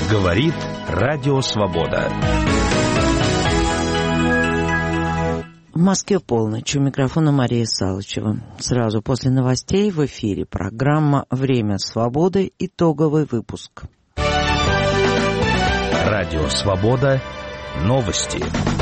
Говорит Радио Свобода. В Москве полночь. У микрофона Мария Салычева. Сразу после новостей в эфире программа «Время свободы». Итоговый выпуск. Радио Свобода. Новости.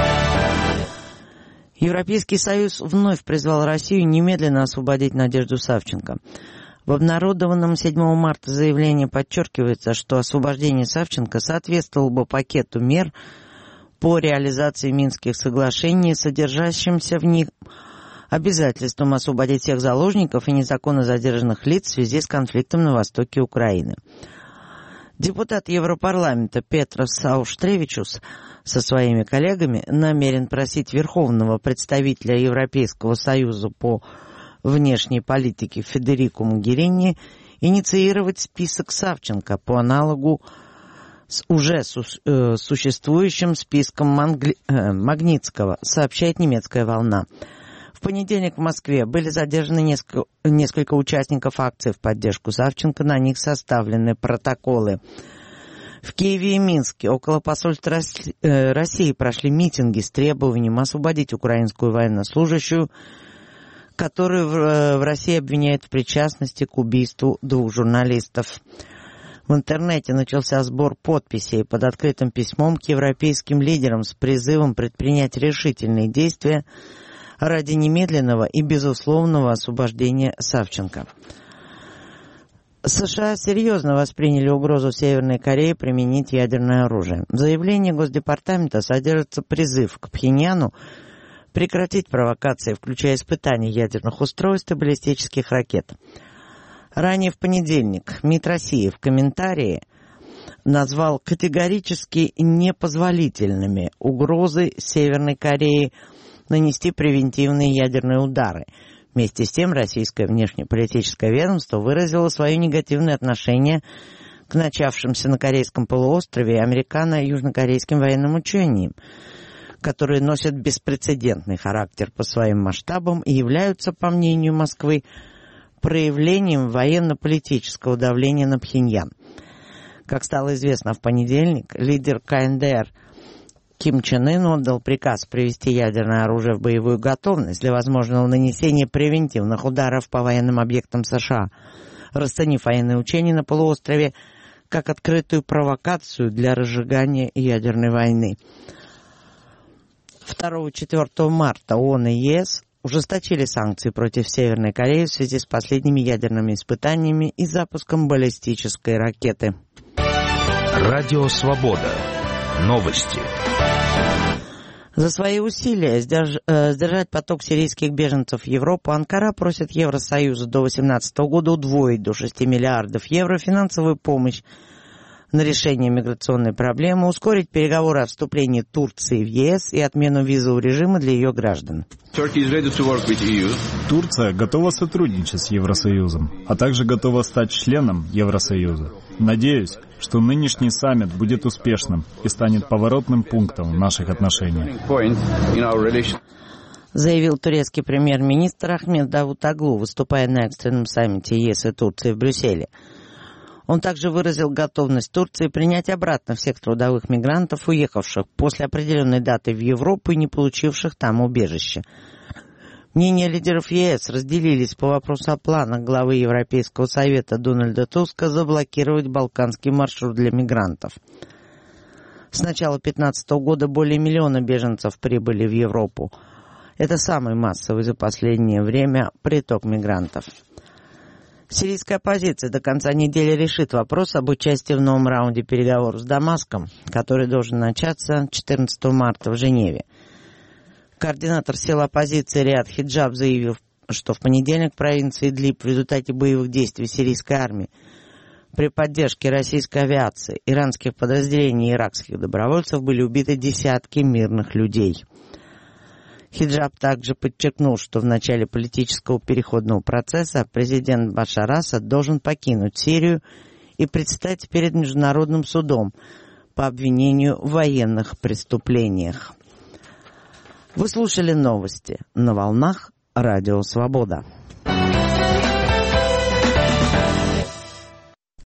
Европейский Союз вновь призвал Россию немедленно освободить Надежду Савченко. В обнародованном 7 марта заявлении подчеркивается, что освобождение Савченко соответствовало бы пакету мер по реализации Минских соглашений, содержащимся в них обязательством освободить всех заложников и незаконно задержанных лиц в связи с конфликтом на востоке Украины. Депутат Европарламента Петрос Ауштревичус со своими коллегами намерен просить Верховного представителя Европейского Союза по внешней политике Федерику Могерини инициировать список Савченко по аналогу с уже существующим списком Магнитского, сообщает немецкая «Волна». В понедельник в Москве были задержаны несколько участников акции в поддержку Савченко, на них составлены протоколы. В Киеве и Минске около посольств России прошли митинги с требованием освободить украинскую военнослужащую, которую в России обвиняют в причастности к убийству 2 журналистов. В интернете начался сбор подписей под открытым письмом к европейским лидерам с призывом предпринять решительные действия ради немедленного и безусловного освобождения Савченко. США серьезно восприняли угрозу Северной Кореи применить ядерное оружие. В заявлении Госдепартамента содержится призыв к Пхеньяну прекратить провокации, включая испытания ядерных устройств и баллистических ракет. Ранее в понедельник МИД России в комментарии назвал категорически непозволительными угрозы Северной Кореи нанести превентивные ядерные удары. Вместе с тем российское внешнеполитическое ведомство выразило свое негативное отношение к начавшимся на Корейском полуострове американо-южнокорейским военным учениям, которые носят беспрецедентный характер по своим масштабам и являются, по мнению Москвы, проявлением военно-политического давления на Пхеньян. Как стало известно в понедельник, лидер КНДР Ким Чен Ын отдал приказ привести ядерное оружие в боевую готовность для возможного нанесения превентивных ударов по военным объектам США, расценив военные учения на полуострове как открытую провокацию для разжигания ядерной войны. 2-4 марта ООН и ЕС ужесточили санкции против Северной Кореи в связи с последними ядерными испытаниями и запуском баллистической ракеты. Радио Свобода. Новости. За свои усилия сдержать поток сирийских беженцев в Европу Анкара просит Евросоюза до 2018 года удвоить до 6 миллиардов евро финансовую помощь на решение миграционной проблемы, ускорить переговоры о вступлении Турции в ЕС и отмену визового режима для ее граждан. Турция готова сотрудничать с Евросоюзом, а также готова стать членом Евросоюза. Надеюсь, что нынешний саммит будет успешным и станет поворотным пунктом в наших отношениях, заявил турецкий премьер-министр Ахмед Давутоглу, выступая на экстренном саммите ЕС и Турции в Брюсселе. Он также выразил готовность Турции принять обратно всех трудовых мигрантов, уехавших после определенной даты в Европу и не получивших там убежище. Мнения лидеров ЕС разделились по вопросу о планах главы Европейского совета Дональда Туска заблокировать балканский маршрут для мигрантов. С начала 2015 года более 1 миллиона беженцев прибыли в Европу. Это самый массовый за последнее время приток мигрантов. Сирийская оппозиция до конца недели решит вопрос об участии в новом раунде переговоров с Дамаском, который должен начаться 14 марта в Женеве. Координатор сил оппозиции Риад Хиджаб заявил, что в понедельник в провинции Идлиб в результате боевых действий сирийской армии при поддержке российской авиации, иранских подразделений и иракских добровольцев были убиты десятки мирных людей. Хиджаб также подчеркнул, что в начале политического переходного процесса президент Башар Асад должен покинуть Сирию и предстать перед Международным судом по обвинению в военных преступлениях. Вы слушали новости на волнах Радио Свобода.